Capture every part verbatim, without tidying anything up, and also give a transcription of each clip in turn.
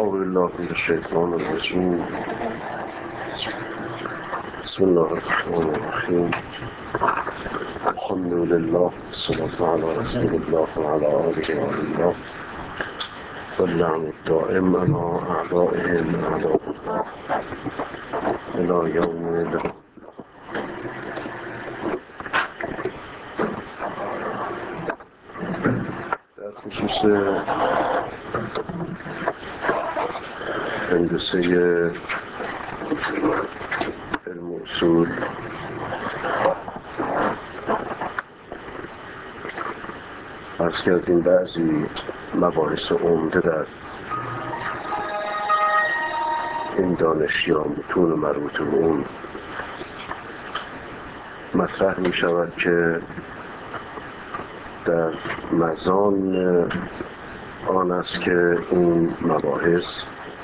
أعوذ بالله من الشيطان الرجيم. بسم الله الرحمن الرحيم. الحمد لله والصلاة على رسول الله وعلى آله وآله واللعن الدائم على أعدائهم أعداء الله إلى يوم الدين. در خصوص هندسه علم اصول عرض کردیم بعضی مباحث عمده در این دانش یا متون مربوط به اون مطرح می شود که در مزان آن است که این مباحث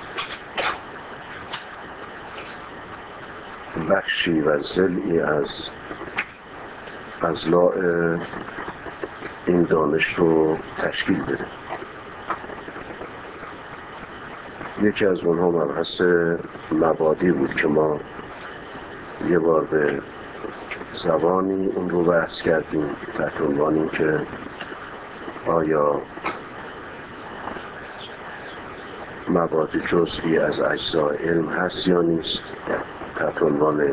بخشی و ضلعی از اضلاع این دانش رو تشکیل بده. یکی از اونها مبحث مبادی بود که ما یه بار به زبانی اون رو بحث کردیم تحت عنوانی که آیا مبادی جزئی از اجزای علم هست یا نیست، تحت عنوان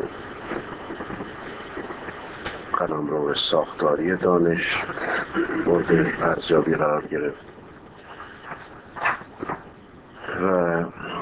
قلمرو ساختاری دانش مورد ارزیابی قرار گرفت. و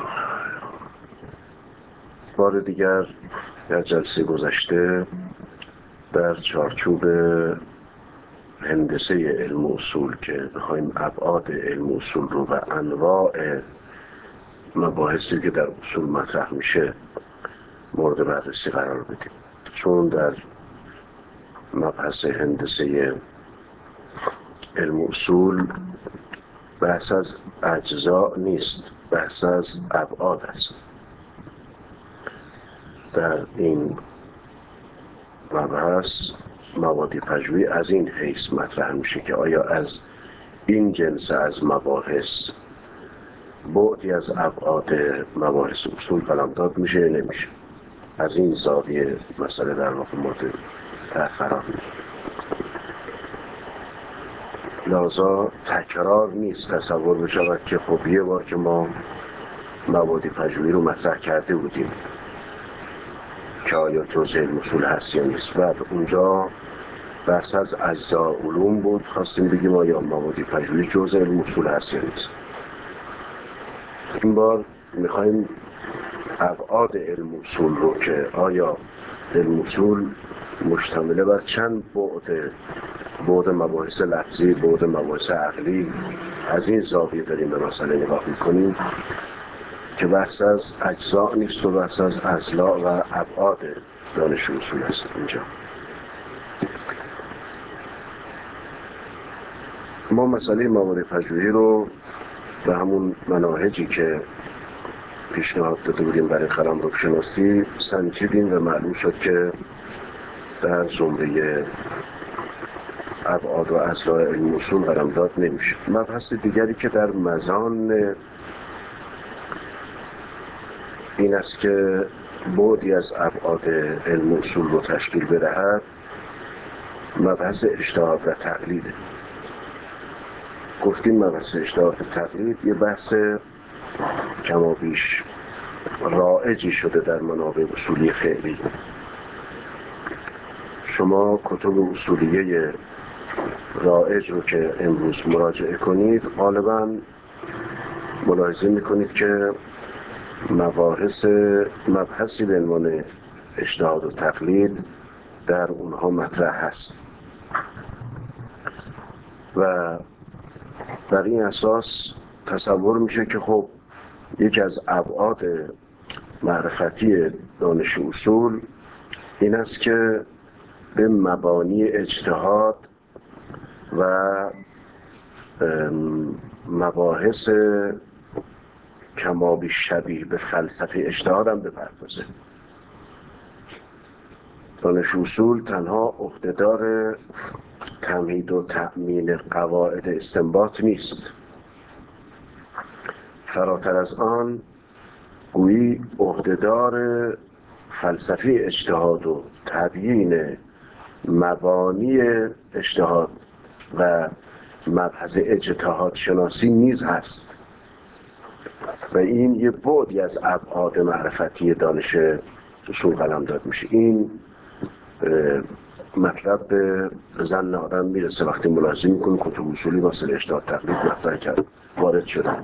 بار دیگر در جلسه گذشته در چارچوب هندسه علم اصول که بخوایم ابعاد علم اصول رو و انواع مباحثی که در اصول مطرح میشه مورد بررسی قرار بدیم، چون در مبحث هندسه علم اصول بحث از اجزا نیست، بحث از ابعاد است. در این مبحث مبادی پژوهی از این حیث مطرح میشه که آیا از این جنس از مباحث بعدی از ابعاد مباحث اصول قلمداد میشه یا نمیشه. از این زاویه مسئله در واقع مورد طرح قرار میگیره. لذا تکرار نیست تصور بشود که خب یه بار که ما مبادی پژوهی رو مطرح کرده بودیم که آیا جزء علم اصول هست یا نیست، و اونجا بحث از اجزا علوم بود، خواستیم بگیم آیا مبادی پژوهی جزء علم اصول هست یا نیست. این بار میخوایم ابعاد علم اصول رو که آیا علم اصول مشتمل بر چند بعد، بعد مباحث لفظی، بعد مباحث عقلی، از این زاویه داریم به مسئله نگاه میکنیم که بحث از اجزا نیست و بحث از اضلاع و ابعاد دانش اصول است. اینجا ما مسئله مبادی پژوهی رو به همون مناهجی که پیشنهاد داده بودیم برای قلمرو شناسی سنجیدیم و معلوم شد که در زمره ابعاد و اضلاع علم اصول قلمداد نمیشه. مبحث دیگری که در مزان این است که بعدی از ابعاد علم اصول رو تشکیل بدهد مبحث اجتهاد و تقلید. گفتیم مبحث اجتهاد و تقلید یه بحث کما بیش رایجی شده در منابع اصولی فعلی. شما کتب اصولیه رایج رو که امروز مراجعه کنید غالباً ملاحظه میکنید که مباحث مبحثی به عنوان اجتهاد و تقلید در اونها مطرح هست و بر این اساس تصور میشه که خب یکی از ابعاد معرفتی دانش اصول این است که به مبانی اجتهاد و مباحث کما بیش شبیه به فلسفه اجتهاد هم بپردازه. دانش اصول تنها عهدهدار تمهید و تأمین قواعد استنباط نیست، فراتر از آن گویی عهدهدار فلسفه اجتهاد و تبیین مبانی اجتهاد و مبحث اجتهاد شناسی نیز هست و این یه بعدی از ابعاد معرفتی دانش اصول قلمداد میشه. این مطلب به ذهن آدم میرسه وقتی ملاحظه میکنه کتب اصولی مثل اجتهاد تقلید مطرح کرد وارد شده.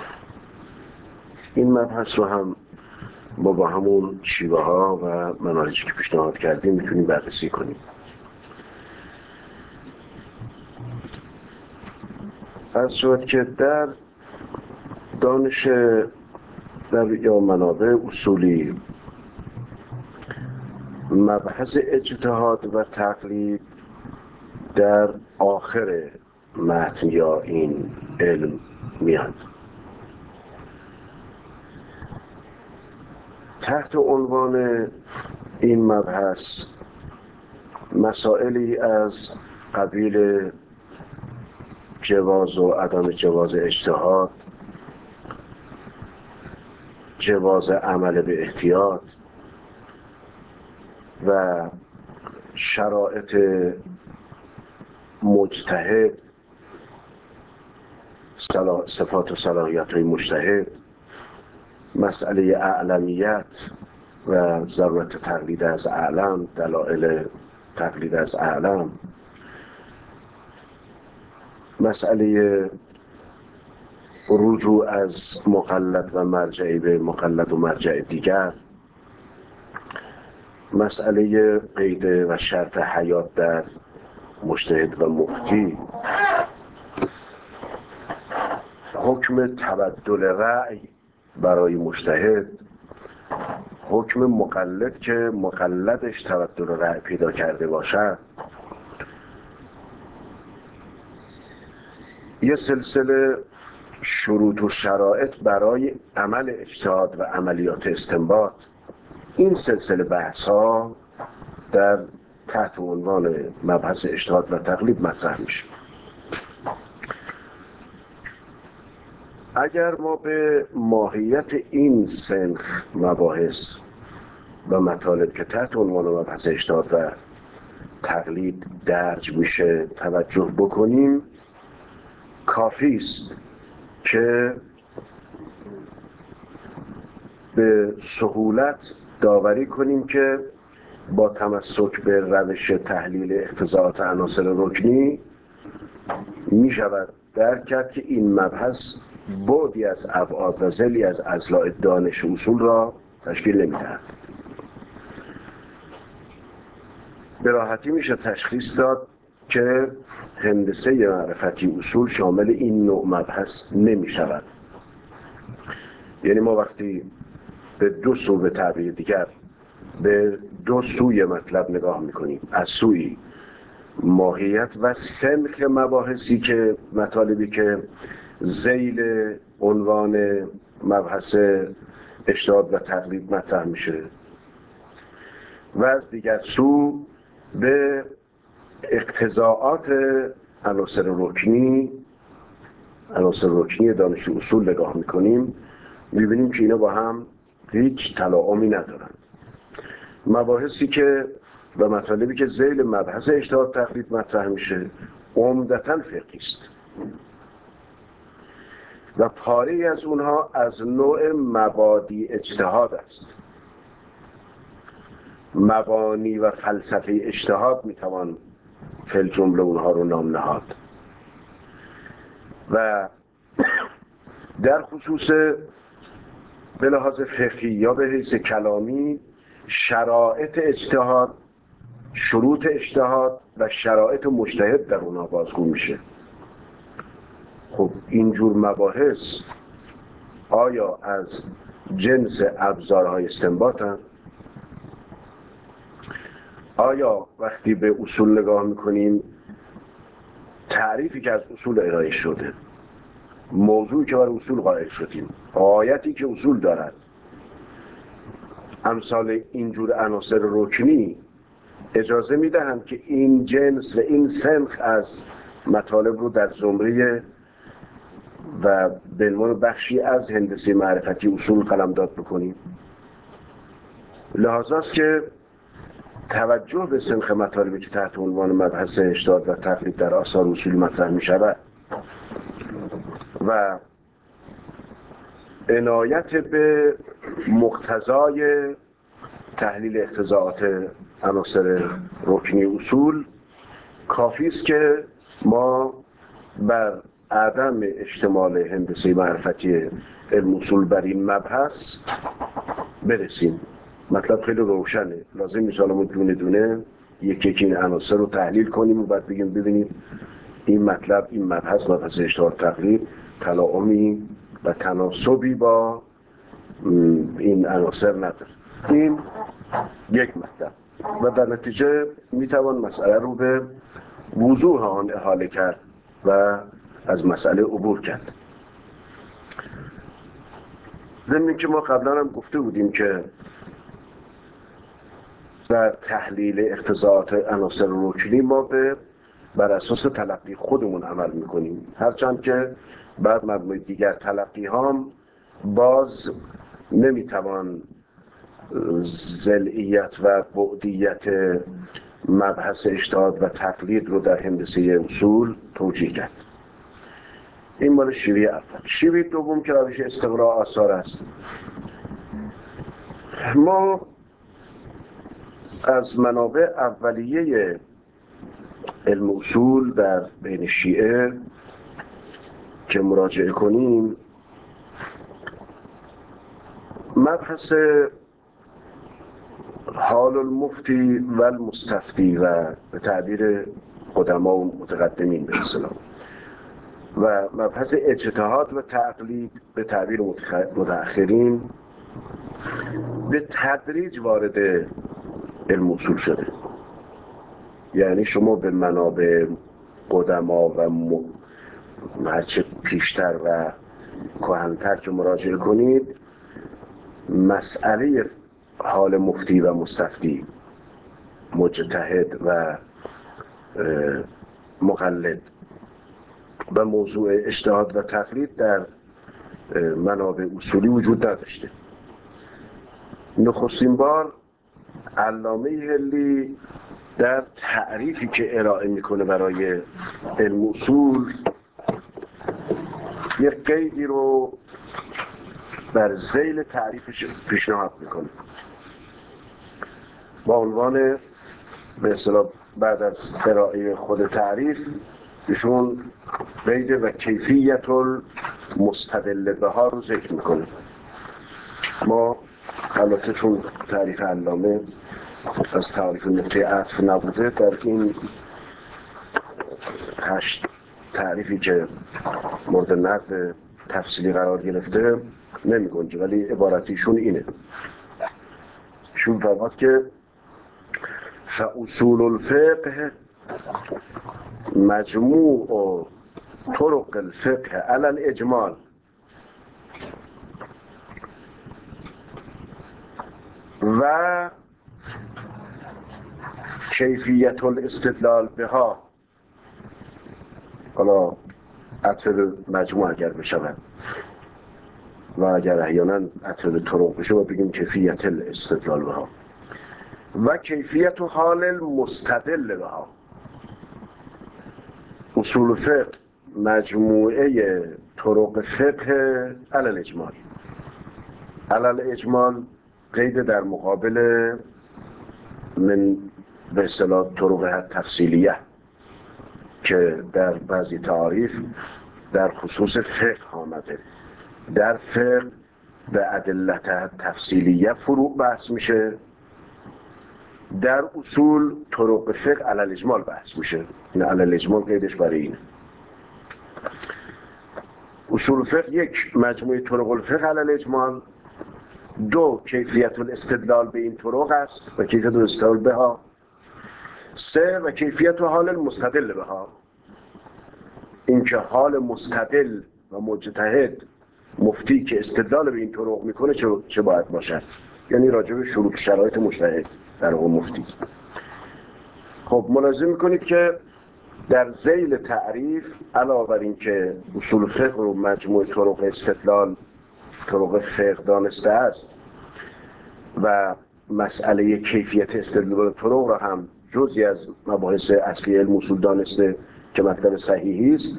این مبحث رو هم ما با همون شیوه ها و مناهجی که پیشنهاد کردیم میتونیم بررسی کنیم. فرض شد که در دانش در یا منابع اصولی مبحث اجتهاد و تقلید در آخر متن یا این علم میاد. تحت عنوان این مبحث مسائلی از قبیل جواز و عدم جواز اجتهاد، جواز عمل به احتیاط و شرایط مجتهد، صفات و صلاحیت های مجتهد، مسئله اعلمیت و ضرورت تقلید از اعلم، دلایل تقلید از اعلم، مسئله رجوع از مقلد و مرجعی به مقلد و مرجع دیگر، مسئله قید و شرط حیات در مجتهد و مفتی، حکم تبدل رأی برای مجتهد، حکم مقلد که مقلدش تبدل رأی پیدا کرده باشد، یه سلسله شروط و شرایط برای عمل اجتهاد و عملیات استنباط. این سلسله بحث ها در تحت عنوان مبحث اجتهاد و تقلید مطرح میشه. اگر ما به ماهیت این سنخ مباحث و مطالب که تحت عنوان مبحث اجتهاد و تقلید درج میشه توجه بکنیم، کافی است که به سهولت داوری کنیم که با تمسک به روش تحلیل اقتضاعات عناصر رکنی می شود درک کرد که این مبحث بعدی از ابعاد و ضلعی از اضلاع دانش اصول را تشکیل نمی‌دهد. به راحتی میشه تشخیص داد که هندسه معرفتی اصول شامل این نوع مبحث نمی شود. یعنی ما وقتی به دو سو، به تعبیر دیگر به دو سوی مطلب نگاه میکنیم، از سوی ماهیت و سنخ مباحثی که مطالبی که ذیل عنوان مبحث اجتهاد و تقلید مطرح میشه، و از دیگر سو به اقتضاعات عناصر رکنی عناصر رکنی دانش اصول نگاه میکنیم، میبینیم که اینا با هم هیچ تلاعامی ندارند. مباحثی که و مطالبی که ذیل مبحث اجتهاد تقلید مطرح میشه عمدتاً فقهی است و پاره از اونها از نوع مبادی اجتهاد است. مبانی و فلسفه اجتهاد میتوان فی الجمله اونها رو نام نهاد و در خصوص به لحاظ فقهی یا به حیث کلامی شرایط اجتهاد، شروط اجتهاد و شرایط مجتهد در اونها بازگو میشه. خب اینجور مباحث آیا از جنس ابزارهای استنباطن؟ آیا وقتی به اصول نگاه میکنیم تعریفی که از اصول ارائه شده، موضوعی که برای اصول قائل شدیم، آیتی که اصول دارد، امثال اینجور عناصر رکنی اجازه میدهند که این جنس و این سنخ از مطالب رو در زمره و به عنوان بخشی از هندسه معرفتی اصول قلمداد بکنیم. لحاظاست که توجه به سنخ مطالبی که تحت عنوان مبحث اجتهاد و تقلید در آثار اصولی مطرح می شود و عنایت به مقتضای تحلیل اقتضاعات عناصر رکنی اصول کافی است که ما بر عدم اشتمال هندسه معرفتی علم اصول بر این مبحث برسیم. مطلب خیلی روشنه، لازم نیست ما دونه دونه یک یک این عناصر رو تحلیل کنیم و بعد بگیم ببینید این مطلب، این مبحث مبحث اجتهاد تقلید تلاعمی و تناسبی با این عناصر نداره. این یک مطلب و در نتیجه میتوان مسئله رو به وضوح آن احاله کرد و از مسئله عبور کرد. ضمن که ما قبلا هم گفته بودیم که در تحلیل اقتضاعات عناصر رکنی ما به بر اساس تلقی خودمون عمل میکنیم، هرچند که بعد مجموعه دیگر تلقی هم باز نمیتوان ضلعیت و بعدیت مبحث اجتهاد و تقلید رو در هندسه اصول توجیه کرد. این مال شیوه اول. شیوه دوم که روش استقراء آثار است. ما از منابع اولیه علم اصول در بین شیعه که مراجعه کنیم، مبحث حال المفتی و المستفتی و به تعبیر قدما و متقدمین به اصطلاح و مبحث اجتهاد و تقلید به تعبیر متأخرین به تدریج وارد علم اصول شده. یعنی شما به منابع قدما و م... هرچه پیشتر و کهن‌تر که مراجعه کنید، مسئله حال مفتی و مستفتی، مجتهد و مقلد و موضوع اجتهاد و تقلید در منابع اصولی وجود نداشته. نخستین بار علامه هلی در تعریفی که ارائه میکنه برای علم اصول یک قیدی رو در ذیل تعریفش پیشنهاد میکنه با عنوان به اصطلاح بعد از ارائه خود تعریف ایشون قید و کیفیت المستدل بها رو ذکر میکنه. ما البته چون تعریف علامه از تعریف نقطه عطف نبوده، در این هشت تعریفی که مورد نقد تفصیلی قرار گرفته نمی گنجه، ولی عبارتیشون اینه. شون فرماد که فاصول الفقه مجموع طرق الفقه علی الاجمال و کیفیت الاستدلال بها. حالا عطف به مجموع اگر بشود و اگر احیانا عطف به طرق بشه و بگیم کیفیت الاستدلال بها و کیفیت حال المستدل بها. اصول فقه مجموعه طرق فقه علی الاجمال. علی الاجمال قید در مقابل من به اصطلاح طرق تفصیلیه که در بعضی تعاریف در خصوص فقه آمده. در فقه به ادلت تفصیلیه فروع بحث میشه، در اصول طرق فقه علی الاجمال بحث میشه. این علی الاجمال قیدش برای اینه. اصول فقه یک، مجموعه طرق الفقه علی الاجمال. دو، کیفیت الاستدلال به این طرق است و کیفیت الاستدلال بها. سه، و کیفیت و حال المستدل بها. این که حال مستدل و مجتهد مفتی که استدلال به این طرق میکنه چه, چه باید باشد، یعنی راجع به شروط شرایط مجتهد در اون مفتی. خب ملاحظه میکنید که در ذیل تعریف علاوه بر این که اصول فقه رو مجموع طرق استدلال طرق فقه دانسته است و مسئله کیفیت استدلال طرق را هم جزئی از مباحث اصلی علم اصول دانسته که مطلب صحیحی است،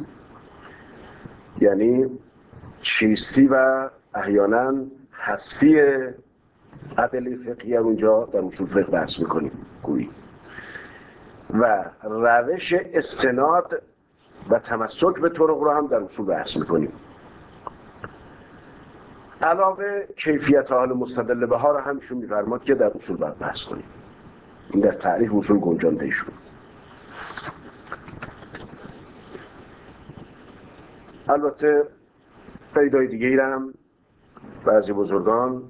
یعنی چیستی و احیانا هستی ادله فقهی اونجا در اصول فقه بحث میکنیم گویی و روش استناد و تمسک به طرق رو هم در اصول بحث میکنیم. علاوه کیفیت حال مستدل به ها رو هم ایشون میفرماد که در اصول باید بحث کنیم. این در تعریف اصول گنجانده ایشون. البته قیدای دیگه هم بعضی بزرگان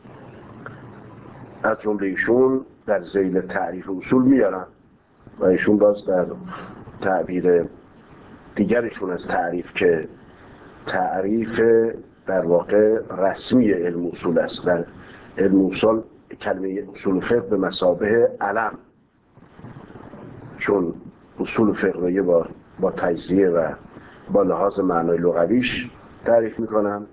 از جمله ایشون در ذیل تعریف اصول میارن و ایشون باز در تعبیر دیگرشون از تعریف که تعریف در واقع رسمی علم اصول است. در علم اصول کلمه اصول فقه به مثابه علم، چون اصول فقه رو یه بار با تجزیه و با لحاظ معنای لغویش تعریف میکنن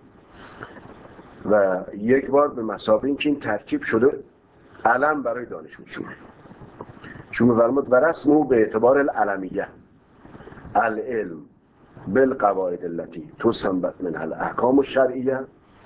و یک بار به مثابه اینکه این ترکیب شده علم برای دانش اصول. چون می‌فرماد و رسمه به اعتبار العلمیه العلم بالقواعد التي تستنبط منها الاحکام الشرعیه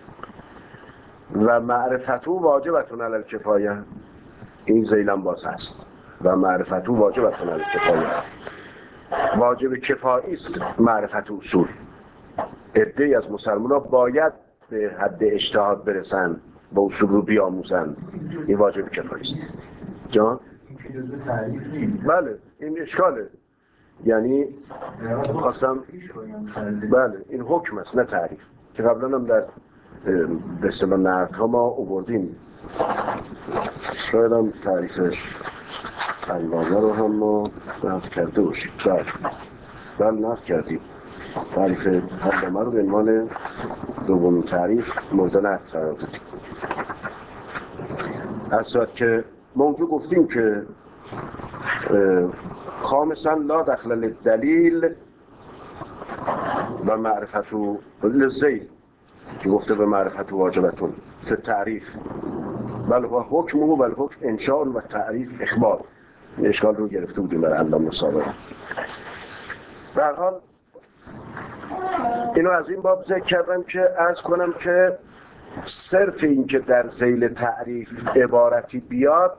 و معرفته واجبتون علی الکفایه. این ذیلم باز هست و معرفته واجبتون علی الکفایه، واجب کفایی است معرفت اصول. عده‌ای از مسلمان‌ها باید به حد اجتهاد برسن با اصول رو بیاموزن، این واجب کفایی است. جان؟ این که تعریف نیست. بله این اشکاله، یعنی خواستم بله این حکم است نه تعریف، که قبلا هم در به اصطلاح نقدها ما آوردیم. شاید هم تعریف علامه رو هم ما نقد کرده باشیم. بله بله نقد کردیم. تعریف علامه رو به عنوان دومین تعریف مورد نقد قرار دادیم. از صورت که ما اونجا گفتیم که خامسا لا دخل للدلیل و معرفتو للذیل که گفته به معرفتو واجبتون فی تعریف بل و حکمه و بل حکم انشاء و تعریف اخبار. این اشکال رو گرفته بودیم برای علامه سابقا. به هر حال اینو از این باب ذکر کردم که عرض کنم که صرف این که در ذیل تعریف عبارتی بیاد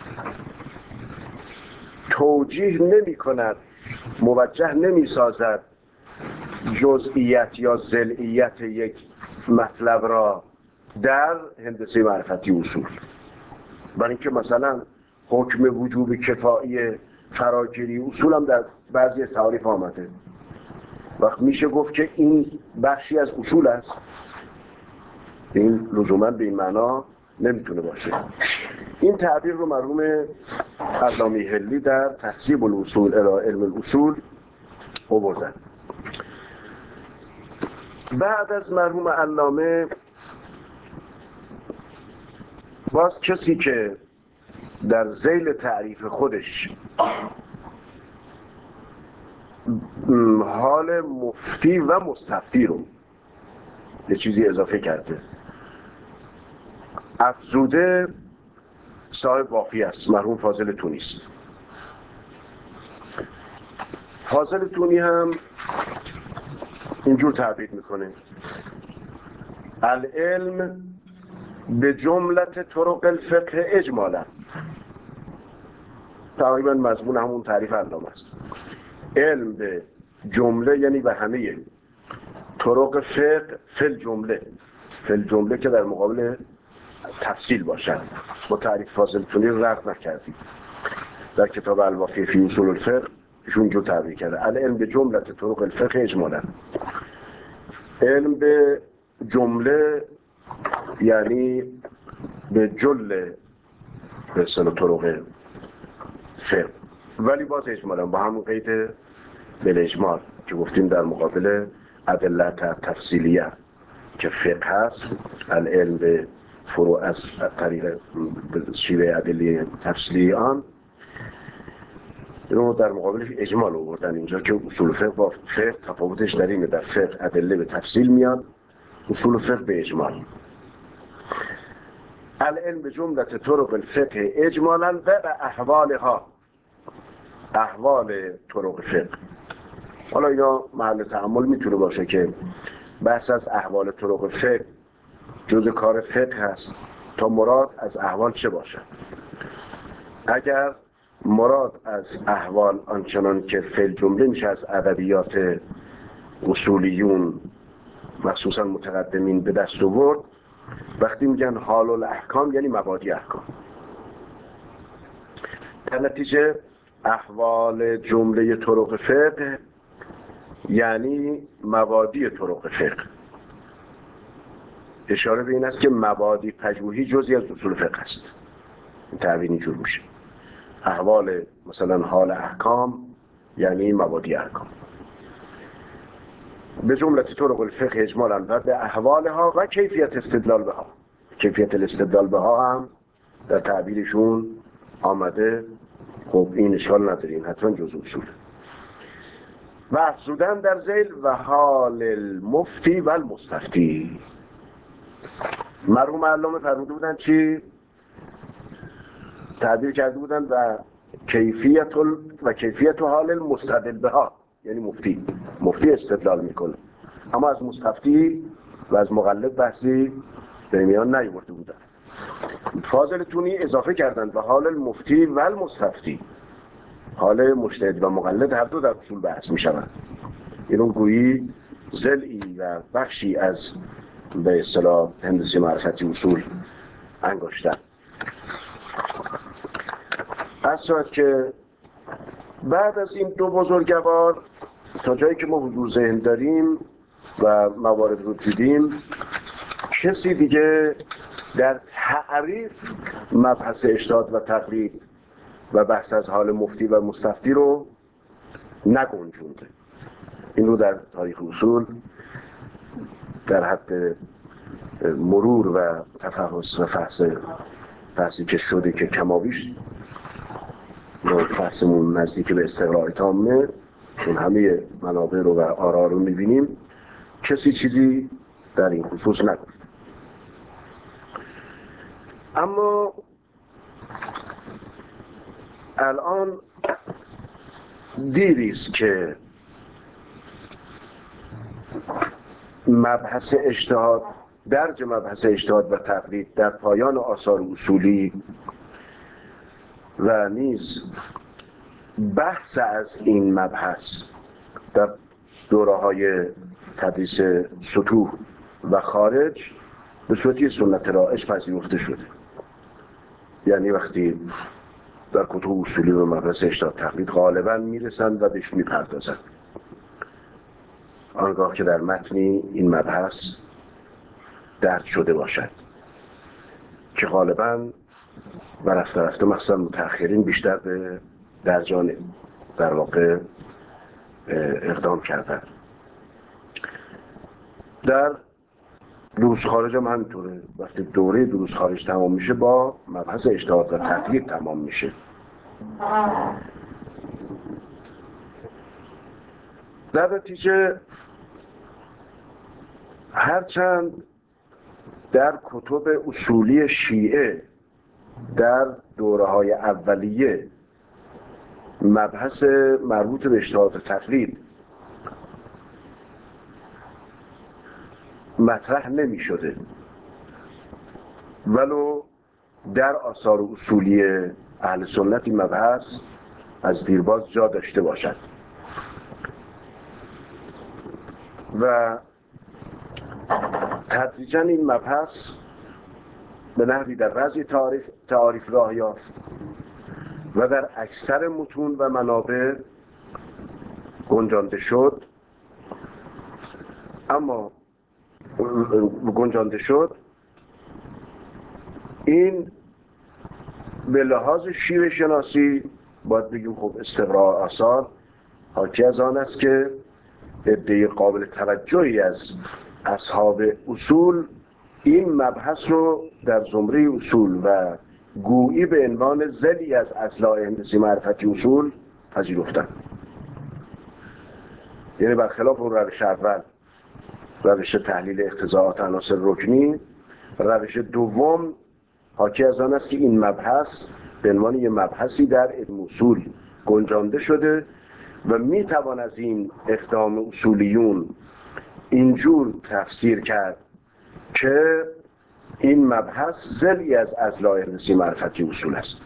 توجیه نمی کند، موجه نمی سازد جزئیت یا ضلعیت یک مطلب را در هندسه معرفتی اصول. برای اینکه مثلا حکم وجوب کفایی فراگیری اصول هم در بعضی از تعاریف آمده، وقت میشه گفت که این بخشی از اصول است، این لزوما به این معنا نمیتونه باشه. این تعبیر رو مرحوم علامه حلی در تهذیب الاصول الی علم الاصول آوردن. بعد از مرحوم علامه باز کسی که در ذیل تعریف خودش حال مفتی و مستفتی رو یه چیزی اضافه کرده، افزوده صاحب وافی است، مرحوم فاضل تونی است. فاضل تونی هم اینجور تعبیر میکنه العلم به جملت طرق الفقه اجمالا. تقریبا مضمون همون تعریف علامه است. علم به جمله یعنی به همه طرق فقه فل جمله، فل جمله که در مقابل تفصیل باشن. با تعریف فاضل تونی رفت نکردیم. در کتاب الوافی فی اصول الفقه ایشون جو تعبیر کرده العلم به جملت طرق الفقه اجمالا. علم به جمله یعنی به جل به اصطلاح طرق فقه، ولی باز اجمالا با همون قید بالاجمال که گفتیم در مقابل ادله تفصیلیه که فقه هست. العلم به فروع از طریق شیوه ادله تفصیلی آن اینو در مقابلش اجمال آوردن اینجا که اصول فقه با فقه تفاوتش در اینه، در فقه ادله به تفصیل میاد، اصول فقه به اجمال. العلم به جمله طرق الفقه اجمالا و به احوالها، احوال طرق فقه. حالا یا محل تأمل میتونه باشه که بحث از احوال طرق فقه جزء کار فقه هست تا مراد از احوال چه باشد. اگر مراد از احوال آنچنان که فعل جمله میشه از ادبیات اصولیون مخصوصا متقدمین به دست آورد، وقتی میگن حال الاحکام یعنی مبادی احکام. در نتیجه احوال جمله طرق فقه یعنی مبادی طرق فقه. اشاره به این است که مبادی پژوهی جزئی از اصول فقه است. این تعبیر اینجور میشه. احوال مثلا حال احکام یعنی مبادی احکام. به جمله طرق الفقه اجمالا و به احوالها و کیفیت استدلال بها. کیفیت الاستدلال بها هم در تعبیرشون آمده. خب این اشکال نداره، این حتما جزء اصول. و افزودن در ذیل و حال المفتی و المستفتی. مرحوم علامه فرموده بودن چی؟ تعبیر کرده بودن و کیفیت ال... و کیفیت و حال المستدل بها، یعنی مفتی مفتی استدلال میکنه، اما از مستفتی و از مقلد بحثی به میان نیورده بودن. فاضلتونی اضافه کردن و حال المفتی و المستفتی، حال مجتهد و مقلد هر دو در اصول بحث میشوند. اینو گویی ضلعی و بخشی از به اصطلاح هندسه معرفتی اصول انگاشتن. اصلا که بعد از این دو بزرگوار تا جایی که ما حضور ذهن داریم و موارد رو دیدیم، کسی دیگه در تعریف مبحث اجتهاد و تقلید و بحث از حال مفتی و مستفتی رو نگنجونده. این رو در تاریخ اصول در حد مرور و تفحص و فحص فحصی که شده که کمابیش فحصمون نزدیک به استقراء تامه، اون همه منابع رو و آرا رو میبینیم، کسی چیزی در این خصوص نگفت. اما الان دیریست که مبحث اجتهاد، درج مبحث اجتهاد و تقلید در پایان آثار اصولی و نیز بحث از این مبحث در دوره‌های تدریس سطوح و خارج به صورتی سنت رایج پذیرفته شده. یعنی وقتی در کتب اصولی و مبحث اجتهاد تقلید غالباً میرسند و بهش میپردازند، آنگاه که در متنی این مبحث درج شده باشد که غالباً و رفته رفته مخصوصاً متأخرین بیشتر به درجان در واقع اقدام کردن. در دروس خارج هم همینطوره، وقتی دوره دروس خارج تمام میشه با مبحث اجتهاد و تقلید تمام میشه. در نتیجه هرچند در کتب اصولی شیعه در دوره‌های اولیه مبحث مربوط به اجتهاد و تقلید مطرح نمی شده، ولو در آثار اصولی اهل سنت این مبحث از دیرباز جا داشته باشد و تدریجاً این مبحث به نحوی در بعضی تعاریف, تعاریف راه یافت و در اکثر متون و منابع گنجانده شد. اما گنجانده شد این به لحاظ شیوه شناسی باید بگیم خب استقراء آثار حاکی از آن است که عده قابل توجهی از اصحاب اصول این مبحث رو در زمره اصول و گویی به عنوان ضلعی از اصلاح هندسه معرفتی اصول پذیرفتن. یعنی برخلاف اون روش اول، روش تحلیل اقتضاعات عناصر رکنی، روش دوم حاکی از آن است که این مبحث به عنوان یک مبحثی در علم اصول گنجانده شده و میتوان از این اقدام اصولیون اینجور تفسیر کرد که این مبحث ضلعی از اضلاع هندسی معرفتی اصول است.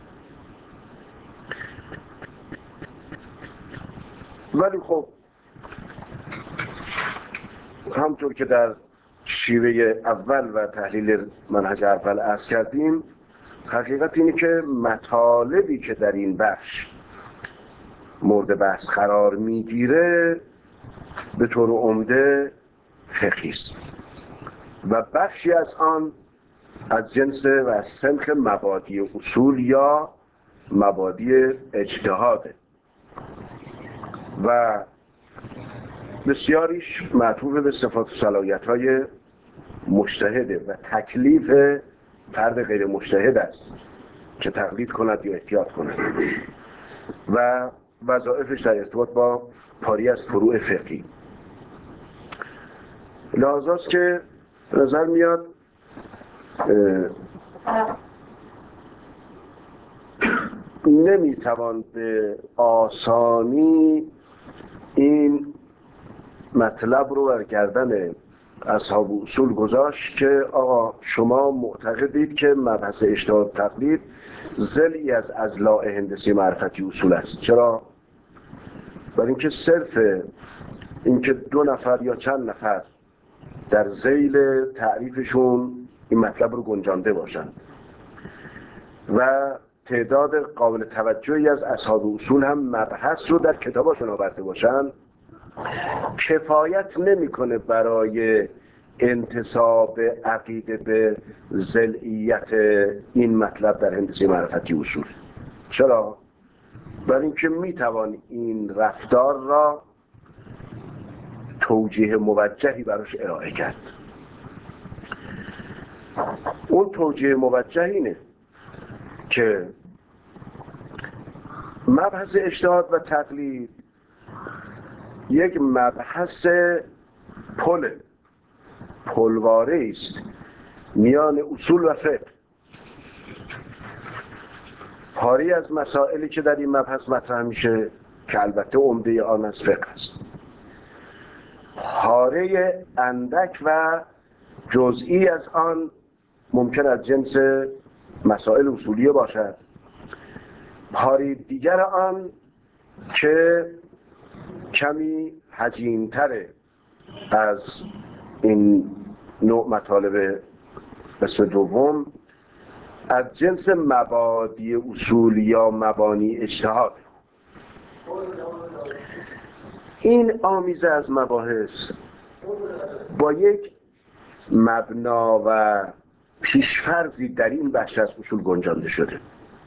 ولی خب همطور که در شیوه اول و تحلیل منهج اول عرض کردیم، حقیقت اینه که مطالبی که در این بخش مورد بحث قرار میگیره به طور عمده فقهی است و بخشی از آن از جنس و از سنخ مبادی اصول یا مبادی اجتهاده و بسیاریش معطوف به صفات و صلاحیت‌های مجتهده و تکلیف فرد غیر مجتهد است که تقلید کند یا احتیاط کند و وظایفش در ارتباط با پاری از فروع فقهی. لحاظاست که نظر میاد نمیتوان به آسانی این مطلب رو بر گردن اصحاب اصول گذاشت که آقا شما معتقدید که مبحث اجتهاد تقلید ضلعی از اضلاع هندسی معرفتی اصول است. چرا؟ برای اینکه صرف اینکه دو نفر یا چند نفر در ذیل تعریفشون این مطلب رو گنجانده باشند و تعداد قابل توجهی از اصحاب اصول هم مبحث رو در کتاباشون آورده باشند کفایت نمیکنه برای انتساب عقیده به ضلعیت این مطلب در هندسه معرفتی اصول. چرا؟ برای اینکه میتوان این رفتار را توجیه موجهی براش ارائه کرد. اون توجیه موجه اینه که مبحث اجتهاد و تقلید یک مبحث پل پلواره است میان اصول و فقه. پاری از مسائلی که در این مبحث مطرح میشه که البته عمده آن از فقه است، پاره اندک و جزئی از آن ممکن از جنس مسائل اصولیه باشد، پاره دیگر آن که کمی حجیم‌تره از این نوع مطالب قسم دوم از جنس مبادی اصول یا مبانی اجتهاد. این آمیزه از مباحث با یک مبنا و پیشفرضی در این بخش از اصول گنجانده شده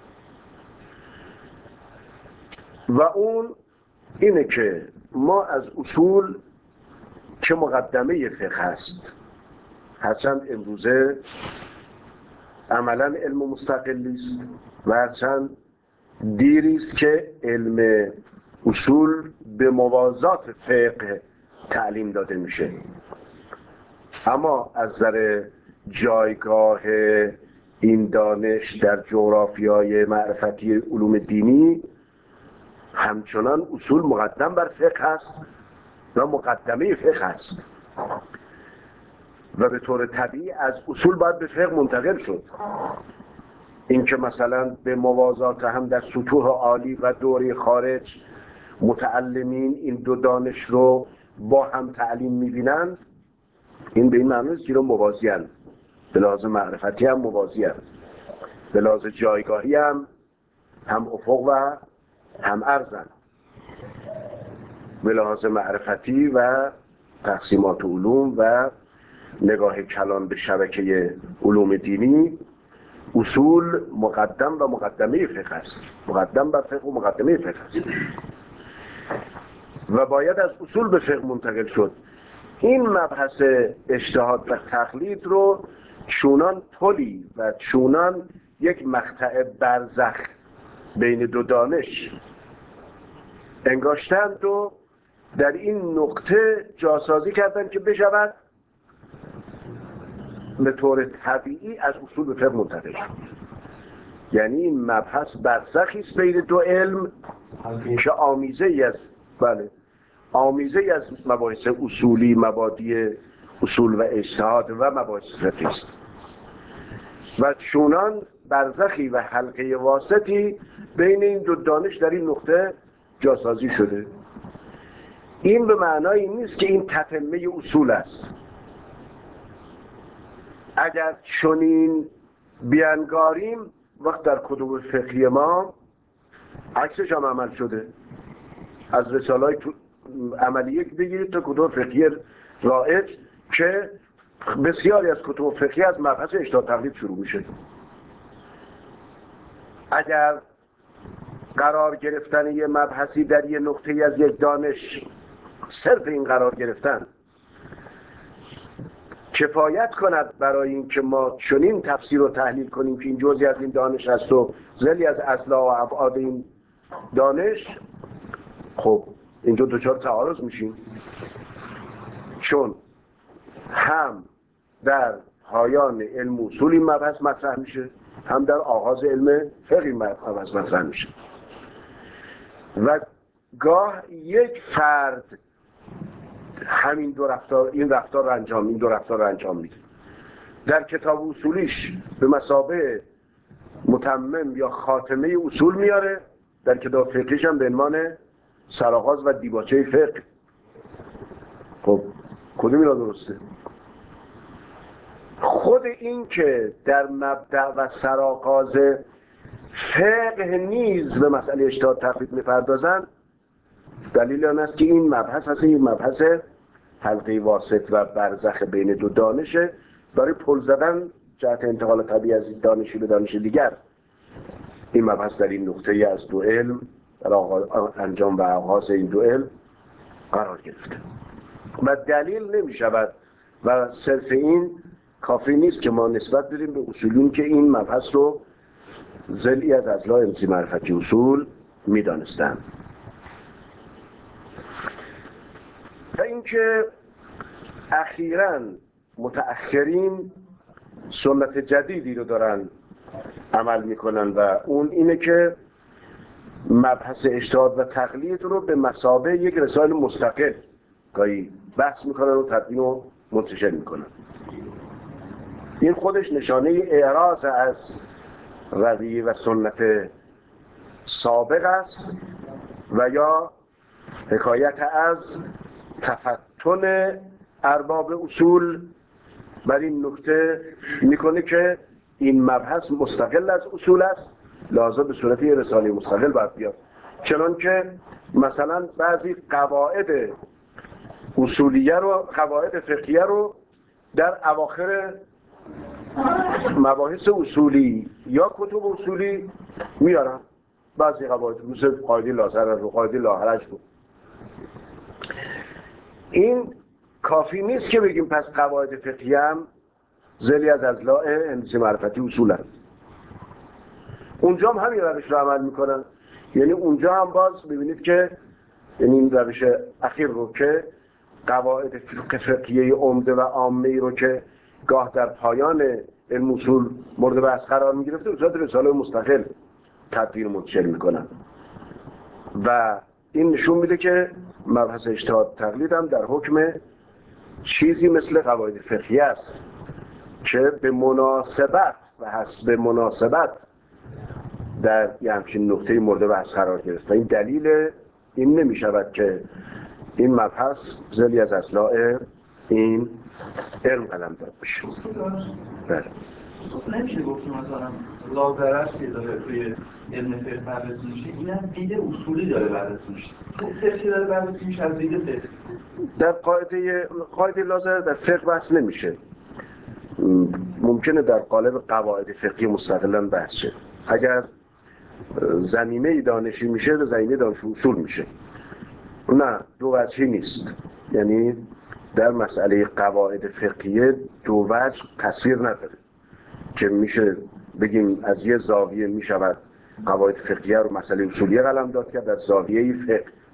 و اون اینه که ما از اصول که مقدمه فقه است، هرچند امروزه عملا علم مستقلی است و هرچند دیری است که علم اصول به موازات فقه تعلیم داده میشه، اما از نظر جایگاه این دانش در جغرافیای معرفتی علوم دینی همچنان اصول مقدم بر فقه است و مقدمه فقه است و به طور طبیعی از اصول باید به فقه منتقل شد. این که مثلا به موازات هم در سطوح عالی و دوره خارج متعلمین این دو دانش رو با هم تعلیم میبینند، این به این معنی است که رو موازی هستند، به لحاظ معرفتی هم موازی هستند، به لحاظ جایگاهی هم هم افق و هم ارزند، به لحاظ معرفتی و تقسیمات علوم و نگاه کلان به شبکه علوم دینی اصول مقدم و مقدمه فقه است، مقدم بر فقه و مقدمه فقه است و باید از اصول به فقه منتقل شد. این مبحث اجتهاد و تقلید رو چونان پلی و چونان یک مقطع برزخ بین دو دانش انگاشتند و در این نقطه جاسازی کردند که بشود به طور طبیعی از اصول به فقه منتقل شد. یعنی این مبحث برزخی است بین دو علم که آمیزه ای از بله آمیزه ای از مباحث اصولی، مبادی اصول و اجتهاد و مباحث فقهی است و چونان برزخی و حلقه واسطی بین این دو دانش در این نقطه جاسازی شده. این به معنای نیست که این تتمه اصول است. اگر چنین بیانگاریم وقت در کتب فقهی ما عکسش هم عمل شده. از رساله‌های عملیه بگیرید تا کتب فقهی رائج که بسیاری از کتب فقهی از مبحث اجتهاد تقلید شروع میشه. اگر قرار گرفتن یه مبحثی در یه نقطه از یک دانش، صرف این قرار گرفتن کفایت کند برای اینکه ما چنین تفسیر و تحلیل کنیم که این جزئی از این دانش است و ذیلی از اصلا و ابعاد این دانش، خب اینجا دچار تعارض میشیم، چون هم در پایان علم اصول این مبحث مطرح میشه، هم در آغاز علم فقه این مبحث مطرح میشه و گاه یک فرد همین دو رفتار این رفتار رو انجام این دو رفتار رو انجام میده. در کتاب اصولیش به مثابه متمم یا خاتمه اصول میاره، در کتاب فقهیش هم به عنوان سرآغاز و دیباچه فقه. خب کدوم اینا درسته؟ خود این که در مبدأ و سرآغاز فقه نیز به مسئله اجتهاد تقلید میپردازن، دلیل آن است که این مبحث هست این مبحث حلقه واسط و برزخ بین دو دانشه، برای پل زدن جهت انتقال طبیعی از دانشی به دانش دیگر. این مبحث در این نقطه از دو علم در انجام و آغاز این دو علم قرار گرفته و دلیل نمی شود و صرف این کافی نیست که ما نسبت بدیم به اصولین که این مبحث رو ذیلی از اضلاع علم معرفتی اصول می دانستن. و اینکه اخیراً متأخرین سنت جدیدی رو دارن عمل میکنن و اون اینه که مبحث اجتهاد و تقلید رو به مثابه یک رساله مستقل گاهی بحث میکنن و تدوین و منتشر میکنن. این خودش نشانه اعراض از رویه و سنت سابق است و یا حکایت از تفتن ارباب اصول بر این نکته میکنه که این مبحث مستقل از اصول است، لازم به صورت یه رساله مستقل باید بیاد. چنان که مثلا بعضی قواعد اصولیه رو قواعد فقهیه رو در اواخر مباحث اصولی یا کتب اصولی میارن، بعضی قواعد مثل قاعده لاضرر و قاعده لاحرج رو. این کافی نیست که بگیم پس قواعد فقهی هم ذیلی از اضلاع علم معرفتی اصول هست. اونجا هم همین روش رو عمل میکنن. یعنی اونجا هم باز ببینید که یعنی این روش اخیر رو که قواعد فقهی عمده و عامه رو که گاه در پایان علم اصول مورد بحث قرار میگرفته، وزارت رساله مستقل تدوین منتشر میکنن و این نشون میده که مبحث اجتهاد تقلید هم در حکم چیزی مثل قواعد فقهی است که به مناسبت و حسب مناسبت در یه همچین نقطه مورد بحث قرار گرفت و این دلیل این نمی شود که این مبحث ذیلی از اضلاع این علم قلم داد بشه. بله نمیشه گفت که مثلا لاضرر که داره توی علم فقه بررسی میشه این از دید اصولی داره بررسی میشه، فقهی داره بررسی میشه از دید فقهی. در قاعده قاعده لاضرر در فقه بحث نمیشه، ممکنه در قالب قواعد فقهی مستقلا بحث شه. اگر زمینه دانشی میشه به زمینه دانش اصول میشه، نه دو وجهی نیست. یعنی در مسئله قواعد فقهی دو وجه تصویر نداره که میشه بگیم از یه زاویه میشود قواعد فقهیه رو مسئله اصولیه قلم داد کرد، در زاویه فقه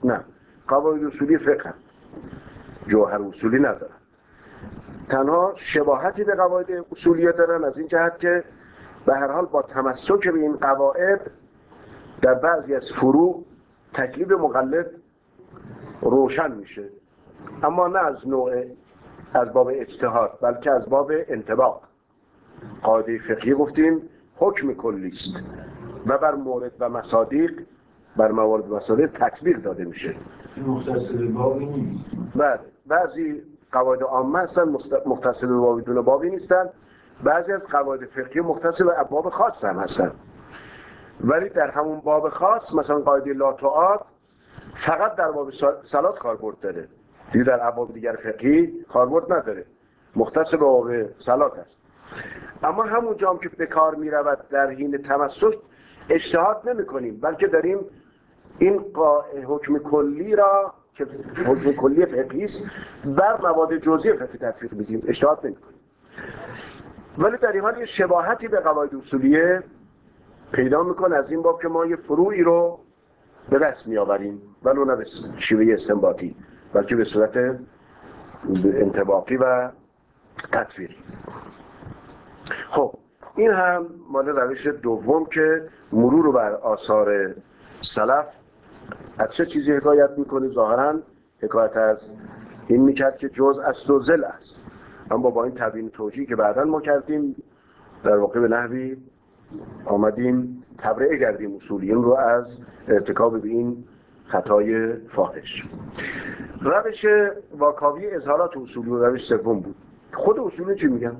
نه، قواعد اصولی فقه هم. جوهر اصولی ندارن، تنها شباهتی به قواعد اصولیه دارن از این جهت که به هر حال با تمسک به این قواعد در بعضی از فروع تکلیف مقلد روشن میشه، اما نه از نوع از باب اجتهاد بلکه از باب انطباق. قاعده فقهی گفتیم حکم کلی است و بر مورد و مصادیق بر موارد و مصادیق تطبیق داده میشه. مختص به بابی نیست. بله، بعضی قواعد عامه هستن مختص به بابی دون بابی نیستن، بعضی از قواعد فقهی مختص به ابواب خاص هم هستن، ولی در همون باب خاص مثلا قاعده لا تعاد فقط در باب صلات کاربرد داره، دیگه در ابواب دیگر فقهی کاربرد نداره، مختص به باب صلات است. اما همون جام که به کار می رود در حین تمسک اجتهاد نمی کنیم، بلکه داریم این حکم کلی را که حکم کلی فقهی است بر مواد جزئی فقهی تطبیق میدیم، اجتهاد نمی کنیم. ولی در این حال یه شباهتی به قواعد اصولیه پیدا میکنه از این باب که ما یه فروعی رو به دست میآوریم، ولو نه به شیوه استنباطی بلکه به صورت انطباقی و تطبیقی. خب این هم مال روش دوم که مرور بر آثار سلف از چه چیزی حکایت میکنه. ظاهرا حکایت از این میکرد که جزء اصل و ذل است، اما با این تبیین توجیهی که بعداً ما کردیم در واقع به نحوی آمدیم تبرئه کردیم اصولیین رو از ارتکاب به این خطای فاحش. روش واکاوی اظهارات اصولی و روش سوم بود. خود اصولی چی میگن؟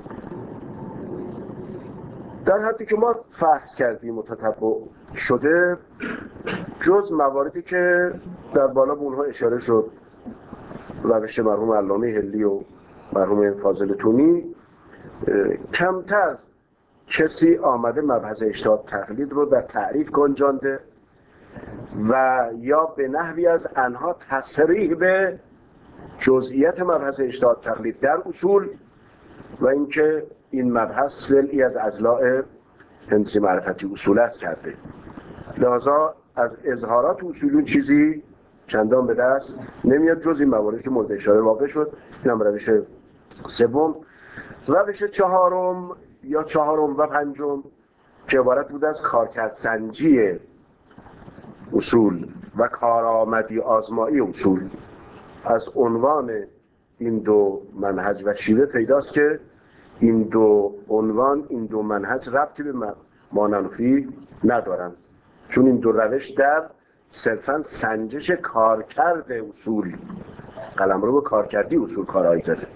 در حدی که ما فحص کردیم و تتبع شده، جز مواردی که در بالا به اونها اشاره شد، روش مرحوم علامه هلی و مرحوم فاضل تونی، کمتر کسی آمده مبحث اجتهاد تقلید رو در تعریف گنجانده و یا به نحوی از آنها تصریح به جزئیات مبحث اجتهاد تقلید در اصول و اینکه این مبحث ضلعی از اضلاع هندسی معرفتی اصول است کرده. لذا از اظهارات اصولی چیزی چندان به دست نمیاد جز این مواردی که مورد اشاره واقع شد. این هم روش سوم. روش چهارم یا چهارم و پنجم که عبارت بود از کارکردسنجی اصول و کارآمدی آزمایی اصول. از عنوان این دو منهج و شیوه پیداست که این دو عنوان، این دو منهج ربطی به ماننفی ندارن، چون این دو روش در صرفاً سنجش کارکرد اصول، قلمرو کارکردی اصول کارایی داره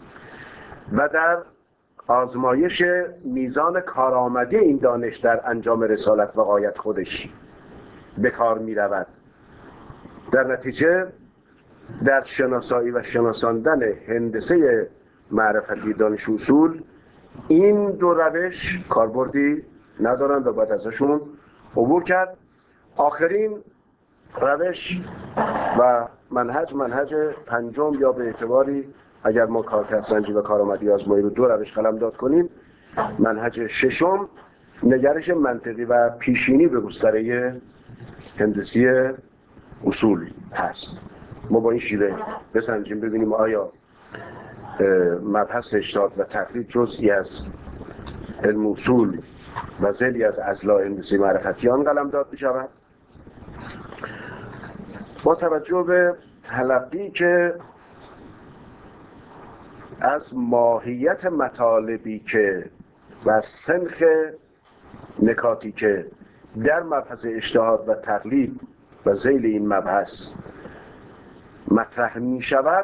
و در آزمایش میزان کارآمدی این دانش در انجام رسالت و غایت خودش به کار می رود. در نتیجه در شناسایی و شناساندن هندسه معرفتی دانش اصول این دو روش کاربردی ندارند و باید ازشون عبور کرد. آخرین روش و منهج منهج پنجم، یا به اعتباری اگر ما کارکردسنجی و کارآمدی آزمایی رو دو روش قلمداد کنیم، منهج ششم نگرش منطقی و پیشینی به گستره هندسی اصول هست. ما با این شیوه بسنجیم ببینیم آیا مبحث اجتهاد و تقلید جزئی از علم اصول و ضلعی از اضلاع هندسی معرفتیان قلمداد می‌شود. با توجه به تلقی که از ماهیت مطالبی که و سنخ نکاتی که در مبحث اجتهاد و تقلید و ذیل این مبحث مطرح می شود،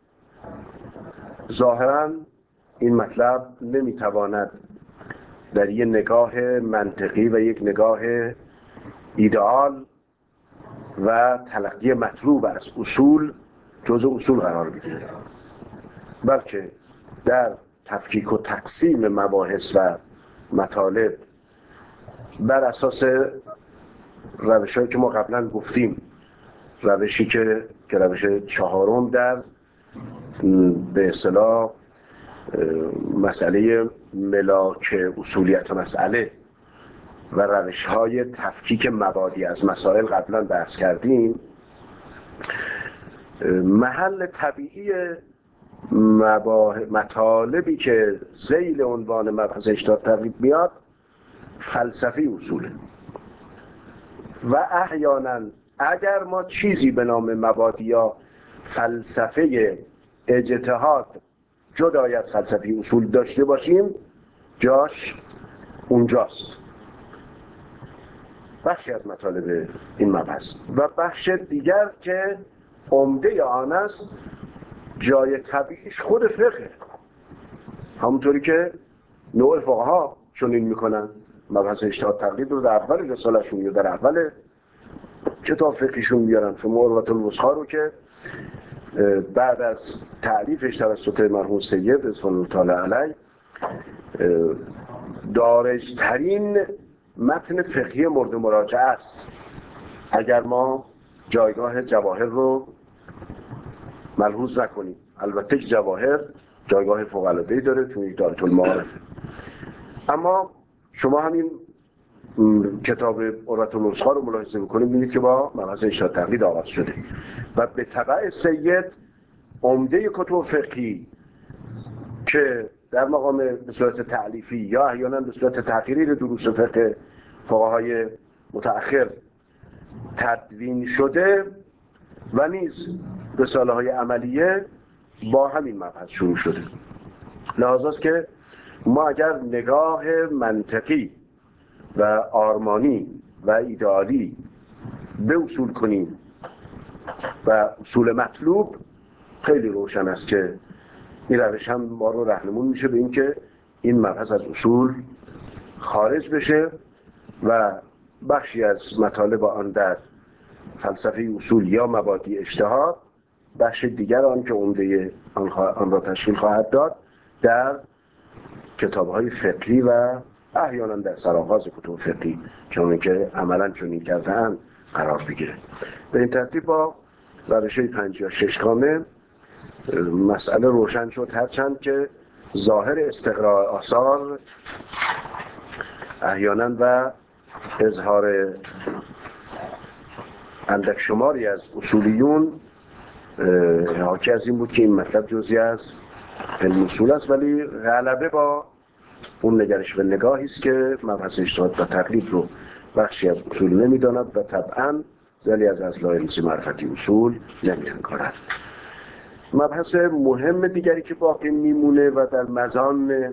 ظاهراً این مطلب نمی تواند در یک نگاه منطقی و یک نگاه ایدئال و تلقی مطلوب از اصول جزء اصول قرار بگیره، بلکه در تفکیک و تقسیم مباحث و مطالب بر اساس روش‌هایی که ما قبلا گفتیم، روشی که که روش چهارم در به اصطلاح مسئله ملاک اصولیت مسئله و روش‌های تفکیک مبادی از مسائل قبلا بحث کردیم، محل طبیعی مطالبی که ذیل عنوان مبحث اجتهاد تقلید میاد فلسفی اصوله و احیانا اگر ما چیزی به نام مبادی یا فلسفه اجتهاد جدای از فلسفی اصول داشته باشیم جاش اونجاست. بخشی از مطالب این مبحث و بخش دیگر که عمده آن است جای طبیعیش خود فقه، همونطوری که نوع فقها چنین میکنن، مبحث اجتهاد تقلید رو در اول رساله‌شون یا در اول کتاب فقهیشون میارن. شما عروة الوثقی رو که بعد از تعریفش توسط مرحوم سید رضوان الله تعالی علیه دارج ترین متن فقهی مورد مراجعه است اگر ما جایگاه جواهر رو ملحوظ نکنیم. البته که جواهر جایگاه فوق‌العاده‌ای داره چون یک دارة المعارفه، اما شما همین کتاب عروة الوثقی رو ملاحظه بکنید می‌بینید که با مبحث اجتهاد تقلید آغاز شده و به تبع سید عمده کتب فقهی که در مقام به صورت تألیفی یا احیانا به صورت تحقیری دروس فقه فقهای متأخر تدوین شده و نیز رساله های عملیه با همین مبحث شروع شده. لحاظاست که ما اگر نگاه منطقی و آرمانی و ایدئالی به اصول کنیم و اصول مطلوب، خیلی روشن است که این روش هم ما رو راهنمون میشه به این که این مبحث از اصول خارج بشه و بخشی از مطالب آن در فلسفه اصول یا مبادی اجتهاد، بخش دیگر آن که عمده آن را تشکیل خواهد داد در کتاب‌های فقهی و احیانا در سرآغاز کتب فقهی چون که عملاً چنین کرده‌اند قرار بگیره. به این ترتیب با روش پنج یا شش گامه مسئله روشن شد، هرچند که ظاهر استقراء آثار احیانا و اظهار اندک شماری از اصولیون حاکی از این بود که این مطلب جزئی از علم اصول است، ولی غلبه با اون نگرش و نگاهی است که مبحث اجتهاد و تقلید رو بخشی از اصول نمیداند و طبعاً ذیلی از اصل علمی معرفتی اصول نمی‌انگارد. مبحث مهم دیگری که باقی میمونه و در مزان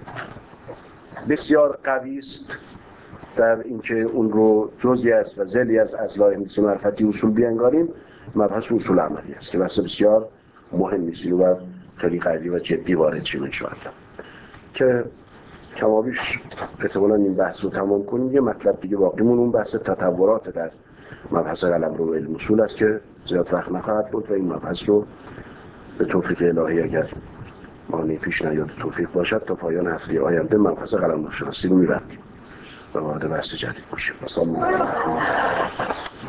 بسیار قوی است در اینکه اون رو جزئی از و ذیلی از اصل علمی معرفتی اصول بیانگاریم، مبحث اصول عملی است که بحث بسیار مهمی است و خیلی قوی و جدی وارد شیم ان شاء الله. که کمابیش احتمالاً این بحث رو تمام کنیم. یه مطلب دیگه باقی مون اون بحث تطورات در مبحث قلمرو علم اصول است که زیاد وقت نخواهد بود و این مبحث رو به توفیق الهی اگر مانعی پیش نیاد توفیق باشد تا پایان هفته آینده مبحث قلمرو شناسی رو می‌بندیم و وارد بحث جدید میشیم.